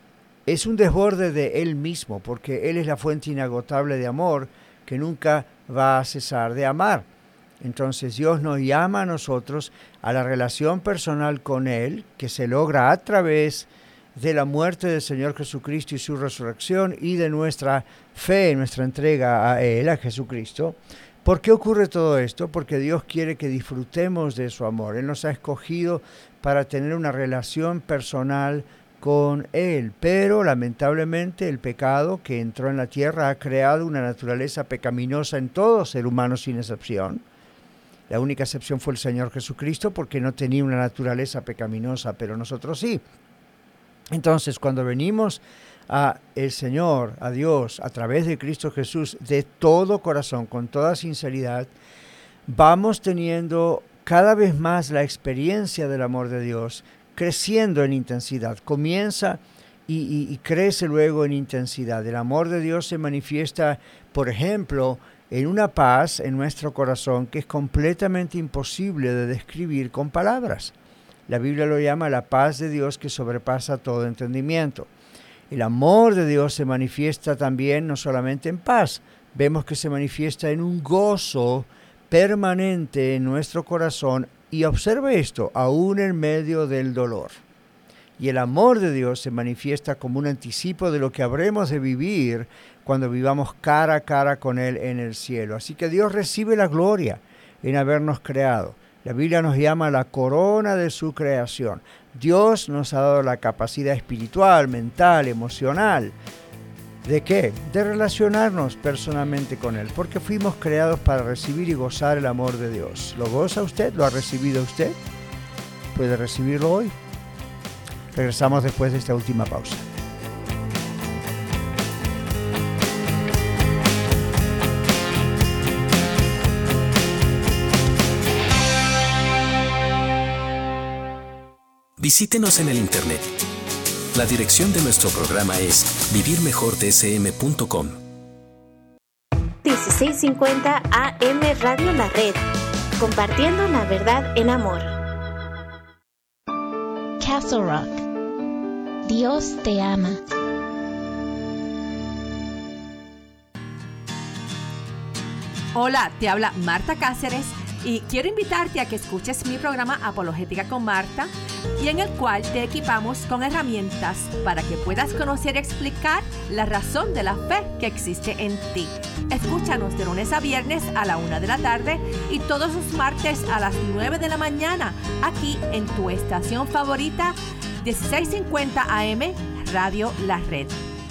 Es un desborde de Él mismo, porque Él es la fuente inagotable de amor que nunca va a cesar de amar. Entonces Dios nos llama a nosotros a la relación personal con Él, que se logra a través de la muerte del Señor Jesucristo y su resurrección y de nuestra fe, nuestra entrega a Él, a Jesucristo. ¿Por qué ocurre todo esto? Porque Dios quiere que disfrutemos de su amor. Él nos ha escogido para tener una relación personal con Él, pero lamentablemente el pecado que entró en la tierra ha creado una naturaleza pecaminosa en todo ser humano sin excepción. La única excepción fue el Señor Jesucristo porque no tenía una naturaleza pecaminosa, pero nosotros sí. Entonces, cuando venimos a el Señor, a Dios, a través de Cristo Jesús, de todo corazón, con toda sinceridad, vamos teniendo cada vez más la experiencia del amor de Dios, creciendo en intensidad. Comienza y, y, y crece luego en intensidad. El amor de Dios se manifiesta, por ejemplo, en una paz en nuestro corazón que es completamente imposible de describir con palabras. La Biblia lo llama la paz de Dios que sobrepasa todo entendimiento. El amor de Dios se manifiesta también no solamente en paz, vemos que se manifiesta en un gozo permanente en nuestro corazón, y observe esto, aún en medio del dolor. Y el amor de Dios se manifiesta como un anticipo de lo que habremos de vivir cuando vivamos cara a cara con Él en el cielo. Así que Dios recibe la gloria en habernos creado. La Biblia nos llama la corona de su creación. Dios nos ha dado la capacidad espiritual, mental, emocional. ¿De qué? De relacionarnos personalmente con Él, porque fuimos creados para recibir y gozar el amor de Dios. ¿Lo goza usted? ¿Lo ha recibido usted? ¿Puede recibirlo hoy? Regresamos después de esta última pausa. Visítenos en el internet. La dirección de nuestro programa es vivir mejor d s m punto com. dieciséis cincuenta A M Radio La Red, compartiendo la verdad en amor. Castle Rock. Dios te ama. Hola, te habla Marta Cáceres y quiero invitarte a que escuches mi programa Apologética con Marta, y en el cual te equipamos con herramientas para que puedas conocer y explicar la razón de la fe que existe en ti. Escúchanos de lunes a viernes a la una de la tarde y todos los martes a las nueve de la mañana, aquí en tu estación favorita, dieciséis cincuenta A M Radio La Red.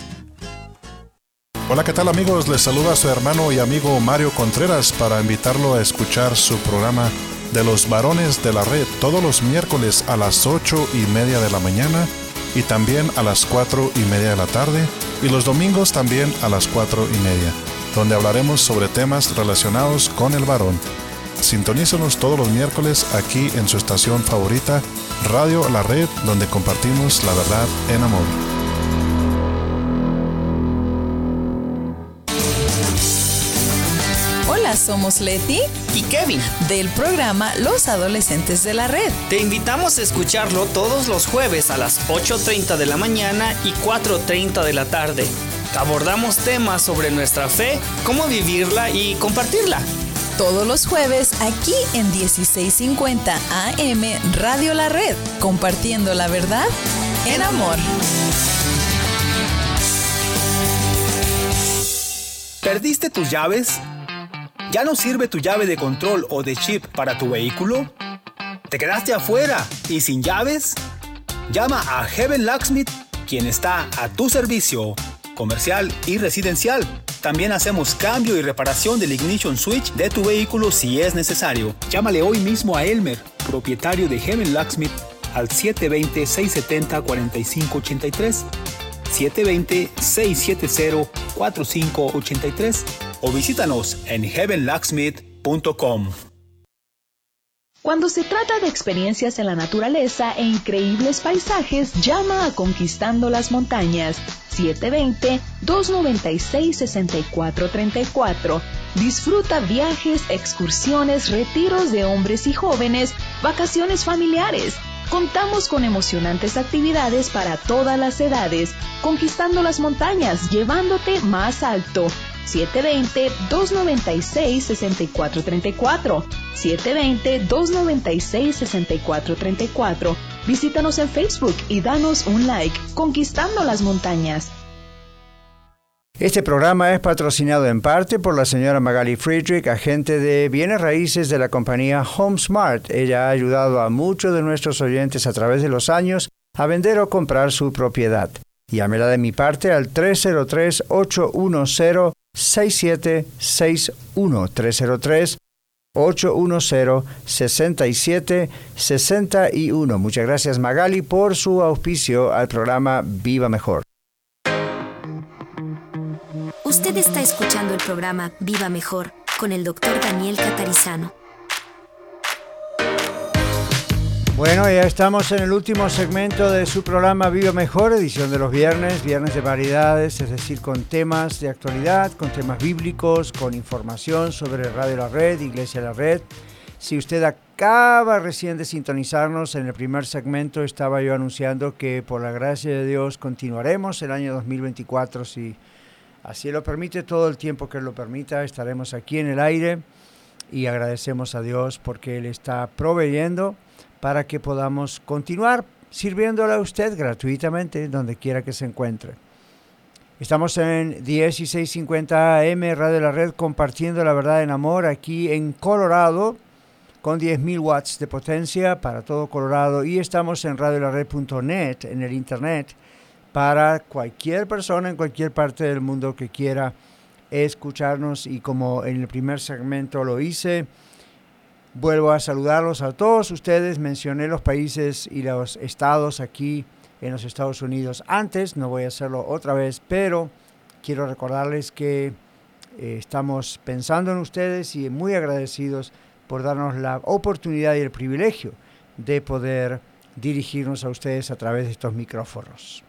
Hola, ¿qué tal amigos? Les saluda su hermano y amigo Mario Contreras para invitarlo a escuchar su programa de los varones de la red todos los miércoles a las ocho y media de la mañana y también a las cuatro y media de la tarde, y los domingos también a las cuatro y media, donde hablaremos sobre temas relacionados con el varón. Sintonícenos todos los miércoles aquí en su estación favorita, Radio La Red, donde compartimos la verdad en amor. Hola, somos Leti y Kevin del programa Los Adolescentes de la Red. Te invitamos a escucharlo todos los jueves a las ocho treinta de la mañana y cuatro treinta de la tarde. Abordamos temas sobre nuestra fe, cómo vivirla y compartirla. Todos los jueves aquí en dieciséis cincuenta A M Radio La Red, compartiendo la verdad en amor. ¿Perdiste tus llaves? ¿Ya no sirve tu llave de control o de chip para tu vehículo? ¿Te quedaste afuera y sin llaves? Llama a Heaven Locksmith, quien está a tu servicio, comercial y residencial. También hacemos cambio y reparación del ignition switch de tu vehículo si es necesario. Llámale hoy mismo a Elmer, propietario de Heaven Locksmith, al siete dos cero, seis siete cero, cuatro cinco ocho tres, siete dos cero, seis siete cero, cuatro cinco ocho tres, o visítanos en heaven locksmith punto com. Cuando se trata de experiencias en la naturaleza e increíbles paisajes, llama a Conquistando las Montañas, siete dos cero, dos nueve seis, seis cuatro tres cuatro. Disfruta viajes, excursiones, retiros de hombres y jóvenes, vacaciones familiares. Contamos con emocionantes actividades para todas las edades, conquistando las montañas, llevándote más alto. siete dos cero, dos nueve seis, seis cuatro tres cuatro. siete dos cero, dos nueve seis, seis cuatro tres cuatro. Visítanos en Facebook y danos un like. Conquistando las montañas. Este programa es patrocinado en parte por la señora Magali Friedrich, agente de bienes raíces de la compañía HomeSmart. Ella ha ayudado a muchos de nuestros oyentes a través de los años a vender o comprar su propiedad. Llámela de mi parte al tres cero tres, ocho uno cero, seis siete seis uno. tres cero tres, ocho uno cero, seis siete seis uno. Muchas gracias, Magali, por su auspicio al programa Viva Mejor. Usted está escuchando el programa Viva Mejor con el doctor Daniel Catarizano. Bueno, ya estamos en el último segmento de su programa Viva Mejor, edición de los viernes, viernes de variedades, es decir, con temas de actualidad, con temas bíblicos, con información sobre Radio La Red, Iglesia La Red. Si usted acaba recién de sintonizarnos, en el primer segmento estaba yo anunciando que por la gracia de Dios continuaremos el año dos mil veinticuatro, si así lo permite, todo el tiempo que lo permita, estaremos aquí en el aire y agradecemos a Dios porque Él está proveyendo para que podamos continuar sirviéndole a usted gratuitamente donde quiera que se encuentre. Estamos en dieciséis cincuenta A M Radio La Red, compartiendo la verdad en amor aquí en Colorado con diez mil watts de potencia para todo Colorado, y estamos en radio la red punto net en el internet para cualquier persona en cualquier parte del mundo que quiera escucharnos. Y como en el primer segmento lo hice, vuelvo a saludarlos a todos ustedes. Mencioné los países y los estados aquí en los Estados Unidos antes, no voy a hacerlo otra vez, pero quiero recordarles que eh, estamos pensando en ustedes y muy agradecidos por darnos la oportunidad y el privilegio de poder dirigirnos a ustedes a través de estos micrófonos.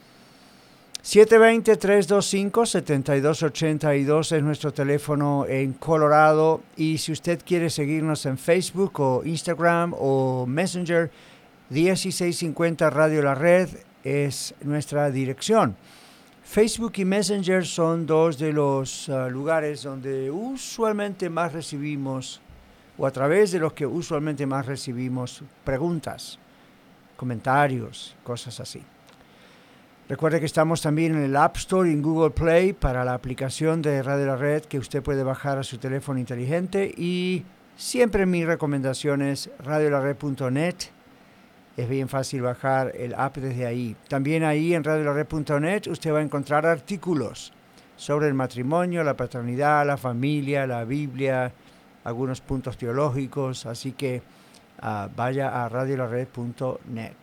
siete dos cero, tres dos cinco, siete dos ocho dos es nuestro teléfono en Colorado, y si usted quiere seguirnos en Facebook o Instagram o Messenger, dieciséis cincuenta Radio La Red es nuestra dirección. Facebook y Messenger son dos de los uh, lugares donde usualmente más recibimos, o a través de los que usualmente más recibimos preguntas, comentarios, cosas así. Recuerde que estamos también en el App Store y en Google Play para la aplicación de Radio La Red que usted puede bajar a su teléfono inteligente, y siempre mi recomendación es radio la red punto net. Es bien fácil bajar el app desde ahí. También ahí en radio la red punto net usted va a encontrar artículos sobre el matrimonio, la paternidad, la familia, la Biblia, algunos puntos teológicos, así que uh, vaya a radio la red punto net.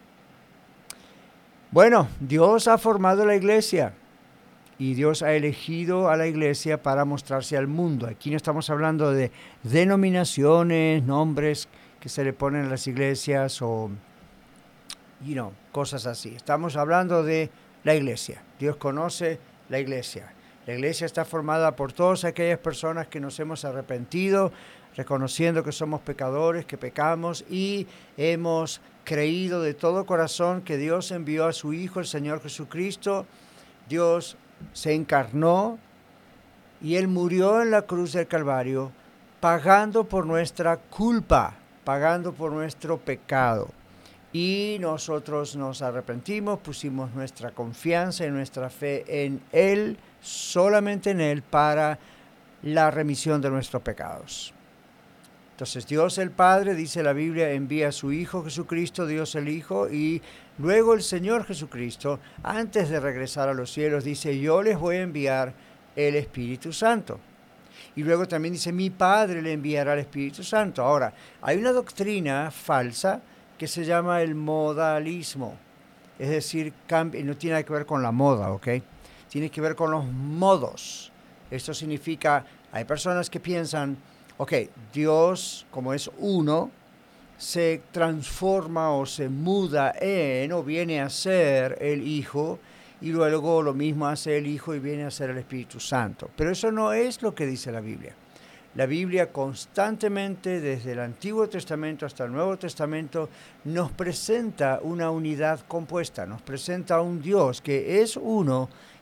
Bueno, Dios ha formado la iglesia y Dios ha elegido a la iglesia para mostrarse al mundo. Aquí no estamos hablando de denominaciones, nombres que se le ponen a las iglesias o, you know, cosas así. Estamos hablando de la iglesia. Dios conoce la iglesia. La iglesia está formada por todas aquellas personas que nos hemos arrepentido, reconociendo que somos pecadores, que pecamos, y hemos creído de todo corazón que Dios envió a su Hijo, el Señor Jesucristo. Dios se encarnó y Él murió en la cruz del Calvario, pagando por nuestra culpa, pagando por nuestro pecado. Y nosotros nos arrepentimos, pusimos nuestra confianza y nuestra fe en Él, solamente en Él, para la remisión de nuestros pecados. Entonces Dios el Padre, dice la Biblia, envía a su Hijo Jesucristo, Dios el Hijo, y luego el Señor Jesucristo, antes de regresar a los cielos, dice: yo les voy a enviar el Espíritu Santo. Y luego también dice: mi Padre le enviará el Espíritu Santo. Ahora, hay una doctrina falsa que se llama el modalismo. Es decir, no tiene nada que ver con la moda, ¿ok? Tiene que ver con los modos. Esto significa, hay personas que piensan, ok, Dios, como es uno, se transforma o se muda en o viene a ser el Hijo, y luego lo mismo hace el Hijo y viene a ser el Espíritu Santo. Pero eso no es lo que dice la Biblia. La Biblia constantemente, desde el Antiguo Testamento hasta el Nuevo Testamento, nos presenta una unidad compuesta, nos presenta un Dios que es uno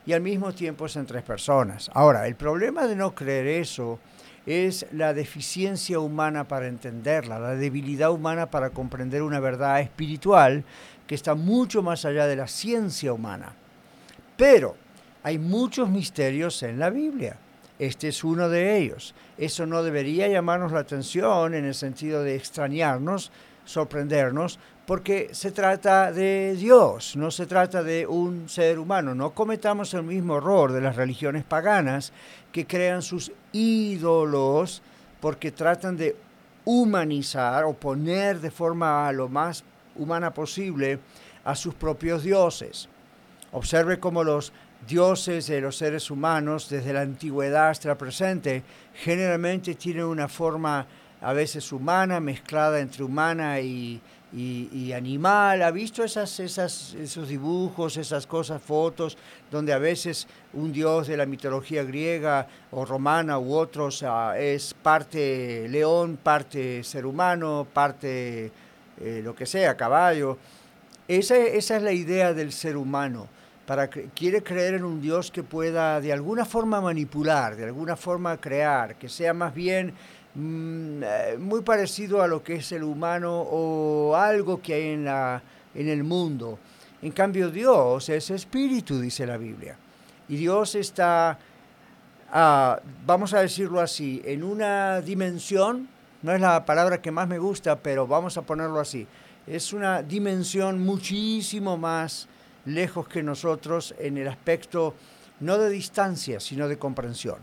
y al mismo tiempo es en tres personas. Ahora, el problema de no creer eso es la deficiencia humana para entenderla, la debilidad humana para comprender una verdad espiritual que está mucho más allá de la ciencia humana. Pero hay muchos misterios en la Biblia. Este es uno de ellos. Eso no debería llamarnos la atención en el sentido de extrañarnos, sorprendernos, porque se trata de Dios, no se trata de un ser humano. No cometamos el mismo error de las religiones paganas que crean sus ídolos porque tratan de humanizar o poner de forma lo más humana posible a sus propios dioses. Observe cómo los dioses de los seres humanos, desde la antigüedad hasta el presente, generalmente tienen una forma a veces humana, mezclada entre humana y, y, y animal. ¿Ha visto esas, esas, esos dibujos, esas cosas, fotos, donde a veces un dios de la mitología griega o romana u otros uh, es parte león, parte ser humano, parte eh, lo que sea, caballo? Esa, esa es la idea del ser humano. Para, quiere creer en un Dios que pueda de alguna forma manipular, de alguna forma crear, que sea más bien mmm, eh, muy parecido a lo que es el humano o algo que hay en, la, en el mundo. En cambio, Dios es espíritu, dice la Biblia. Y Dios está, uh, vamos a decirlo así, en una dimensión, no es la palabra que más me gusta, pero vamos a ponerlo así, es una dimensión muchísimo más lejos que nosotros en el aspecto no de distancia, sino de comprensión.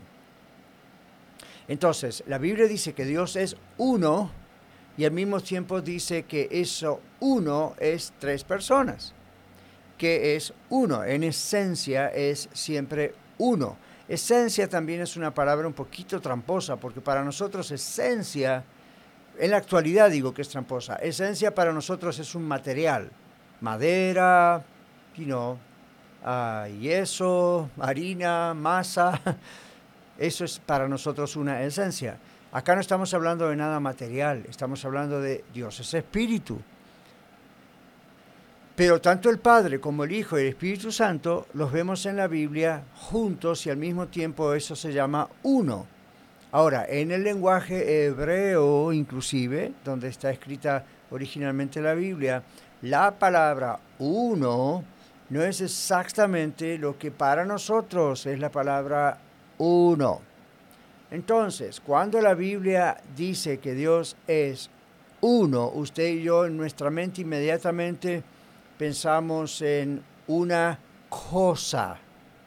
Entonces, la Biblia dice que Dios es uno y al mismo tiempo dice que eso uno es tres personas, que es uno, en esencia es siempre uno. Esencia también es una palabra un poquito tramposa, porque para nosotros esencia, en la actualidad digo que es tramposa, esencia para nosotros es un material, madera, you know, uh, yeso, harina, masa. Eso es para nosotros una esencia. Acá no estamos hablando de nada material, estamos hablando de Dios es espíritu. Pero tanto el Padre como el Hijo y el Espíritu Santo los vemos en la Biblia juntos y al mismo tiempo eso se llama uno. Ahora, en el lenguaje hebreo inclusive, donde está escrita originalmente la Biblia, la palabra uno no es exactamente lo que para nosotros es la palabra uno. Entonces, cuando la Biblia dice que Dios es uno, usted y yo en nuestra mente inmediatamente pensamos en una cosa,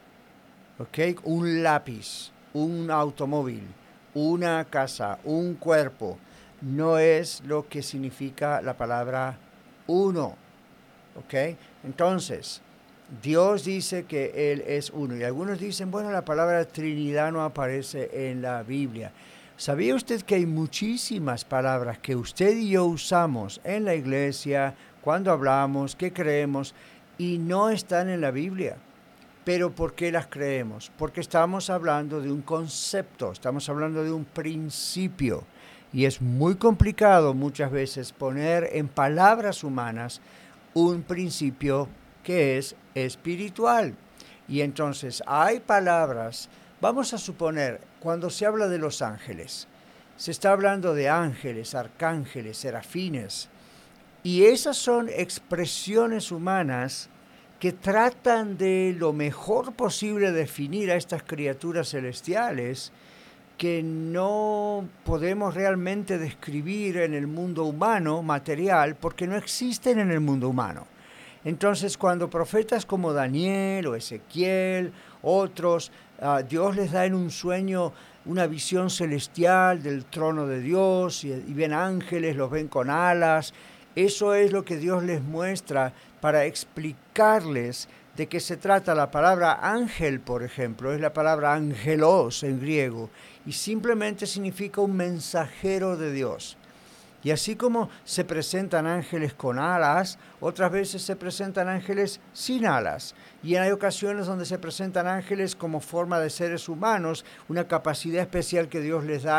¿ok? Un lápiz, un automóvil, una casa, un cuerpo. No es lo que significa la palabra uno, ¿ok? Entonces, Dios dice que Él es uno. Y algunos dicen, bueno, la palabra Trinidad no aparece en la Biblia. ¿Sabía usted que hay muchísimas palabras que usted y yo usamos en la iglesia, cuando hablamos, que creemos, y no están en la Biblia? ¿Pero por qué las creemos? Porque estamos hablando de un concepto, estamos hablando de un principio. Y es muy complicado muchas veces poner en palabras humanas un principio que es espiritual. Y entonces hay palabras, vamos a suponer, cuando se habla de los ángeles, se está hablando de ángeles, arcángeles, serafines, y esas son expresiones humanas que tratan de lo mejor posible definir a estas criaturas celestiales que no podemos realmente describir en el mundo humano, material, porque no existen en el mundo humano. Entonces, cuando profetas como Daniel o Ezequiel, otros, uh, Dios les da en un sueño una visión celestial del trono de Dios y, y ven ángeles, los ven con alas. Eso es lo que Dios les muestra para explicarles de qué se trata. La palabra ángel, por ejemplo, es la palabra angelos en griego y simplemente significa un mensajero de Dios. Y así como se presentan ángeles con alas, otras veces se presentan ángeles sin alas. Y hay ocasiones donde se presentan ángeles como forma de seres humanos, una capacidad especial que Dios les da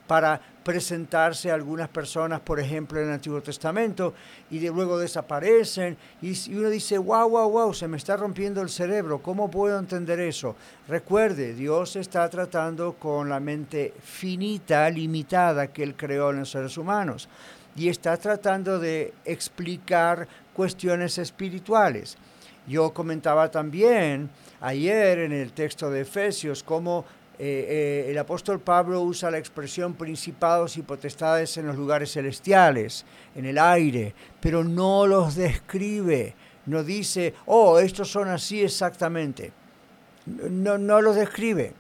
para presentarse a algunas personas, por ejemplo, en el Antiguo Testamento, y de, luego desaparecen, y, y uno dice, wow, wow, wow, se me está rompiendo el cerebro, ¿cómo puedo entender eso? Recuerde, Dios está tratando con la mente finita, limitada que Él creó en los seres humanos, y está tratando de explicar cuestiones espirituales. Yo comentaba también ayer en el texto de Efesios cómo Eh, eh, el apóstol Pablo usa la expresión principados y potestades en los lugares celestiales, en el aire, pero no los describe, no dice, oh, estos son así exactamente, no, no los describe.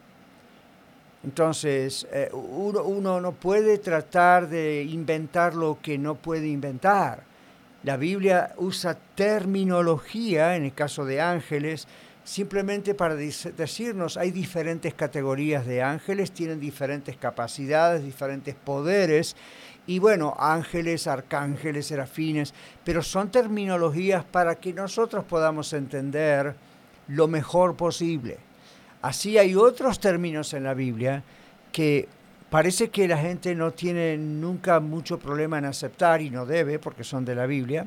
Entonces, eh, uno, uno no puede tratar de inventar lo que no puede inventar. La Biblia usa terminología, en el caso de ángeles, simplemente para decirnos, hay diferentes categorías de ángeles, tienen diferentes capacidades, diferentes poderes, y bueno, ángeles, arcángeles, serafines, pero son terminologías para que nosotros podamos entender lo mejor posible. Así hay otros términos en la Biblia que parece que la gente no tiene nunca mucho problema en aceptar, y no debe, porque son de la Biblia,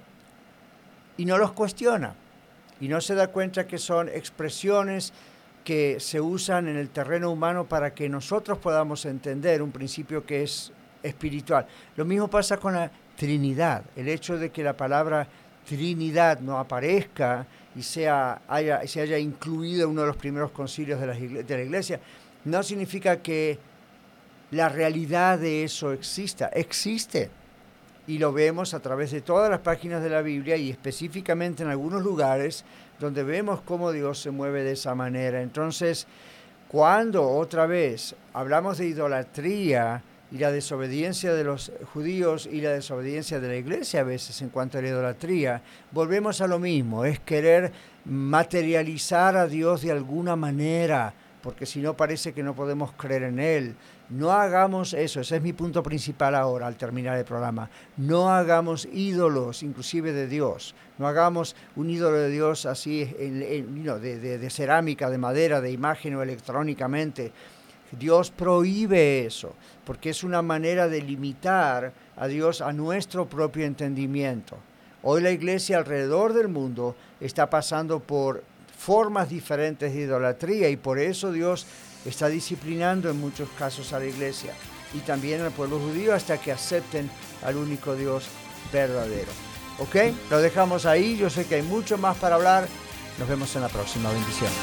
y no los cuestiona. Y no se da cuenta que son expresiones que se usan en el terreno humano para que nosotros podamos entender un principio que es espiritual. Lo mismo pasa con la Trinidad. El hecho de que la palabra Trinidad no aparezca y sea, haya, se haya incluido en uno de los primeros concilios de la, de la Iglesia, no significa que la realidad de eso exista. Existe. Y lo vemos a través de todas las páginas de la Biblia y específicamente en algunos lugares donde vemos cómo Dios se mueve de esa manera. Entonces, cuando otra vez hablamos de idolatría y la desobediencia de los judíos y la desobediencia de la iglesia a veces en cuanto a la idolatría, volvemos a lo mismo, es querer materializar a Dios de alguna manera, porque si no parece que no podemos creer en Él. No hagamos eso, ese es mi punto principal ahora al terminar el programa. No hagamos ídolos, inclusive de Dios. No hagamos un ídolo de Dios así, en, en, no, de, de, de cerámica, de madera, de imagen o electrónicamente. Dios prohíbe eso, porque es una manera de limitar a Dios a nuestro propio entendimiento. Hoy la iglesia alrededor del mundo está pasando por formas diferentes de idolatría y por eso Dios está disciplinando en muchos casos a la iglesia y también al pueblo judío hasta que acepten al único Dios verdadero. ¿Ok? Lo dejamos ahí. Yo sé que hay mucho más para hablar. Nos vemos en la próxima. Bendiciones.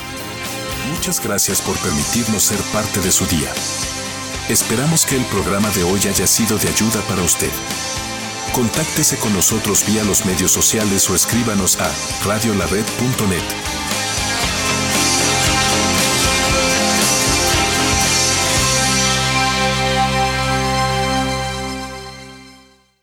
Muchas gracias por permitirnos ser parte de su día. Esperamos que el programa de hoy haya sido de ayuda para usted. Contáctese con nosotros vía los medios sociales o escríbanos a radio la red punto net.